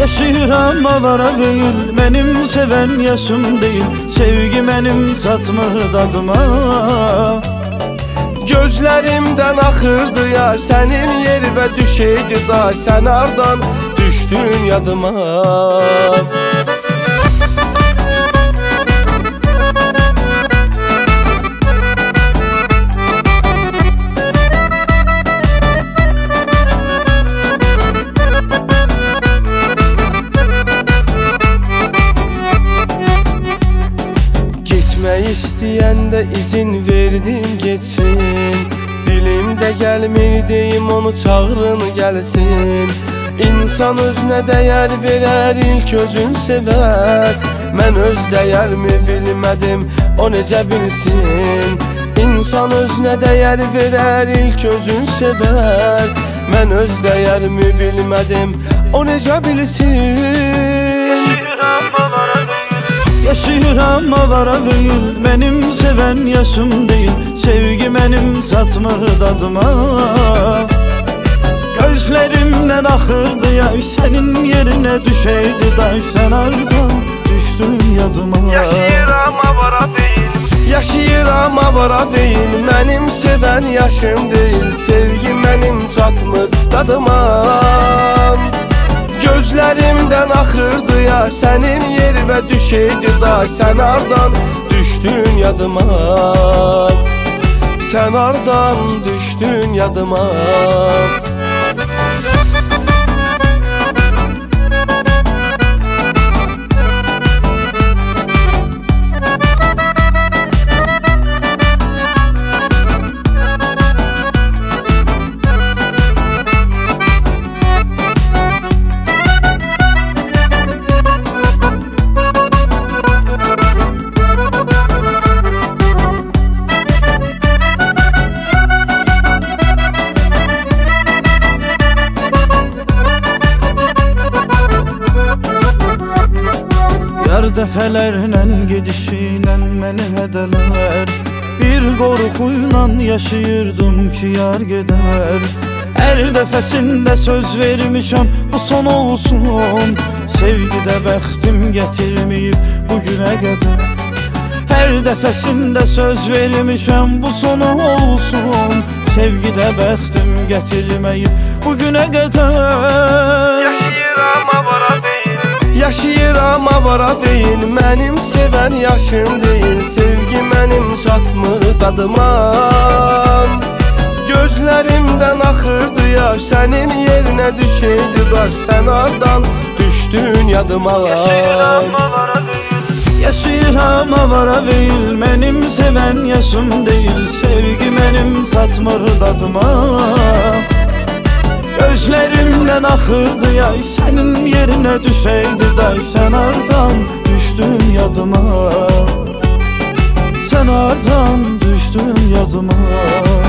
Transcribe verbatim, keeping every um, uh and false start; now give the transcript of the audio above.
Yaşayıram avara değil, benim seven yaşım değil. Sevgi benim satmır dadıma. Gözlerimden axırdı ya senin yeri ve düşeydi da. Sen ardan düştün yadıma. Gitmək istəyəndə izin verdim geçsin. Dilimdə gəlmir deyim onu çağırın gəlsin. İnsan özünə dəyər verər, ilk özün sevər. Mən öz dəyərimi bilmədim, o necə bilsin. İnsan özünə dəyər verər, ilk özün sevər. Mən öz dəyərimi bilmədim, o necə bilsin. Yaşayıram avara değil, benim seven yaşım değil. Sevgi benim satmır dadıma. Gözlerimden axırdı ya senin yerine düşeydi day. Sen ardan düştün yadıma. Yaşayıram avara değil, yaşayıram avara değil. Benim seven yaşım değil. Sevgi benim çatmır dadıma. Gözlerimden axırdı ya senin yeri ve düşeydi da. Sen ardan düştün yadıma. Sen ardan düştün yadıma. Yar dəfələrlə gedişinə məni hədələr. Bir qorxuyla yaşayırdım ki yar gedər. Hər dəfəsində söz vermişəm bu son olsun. Sevgidə bəxtim gətirməyib bugünə qədər. Hər dəfəsində söz vermişəm bu son olsun. Sevgidə bəxtim gətirməyib bugünə qədər. Yaşayıram avara değil, yaşayıram avara değil. Mənim sevən yaşım değil. Sevgi mənim çatmır dadıma. Gözlərimdən axırdı yaş senin yerinə düşeydi daş. Sen ardan düşdün yadıma. Yaşayıram avara değil, yaşayıram avara değil. Benim seven yaşım değil. Sevgi benim tatmır dadıma. Gözlerimden axırdı yay senin yerine düşeydi day. Sen ardan düştün yadıma. Sen ardan düştün yadıma.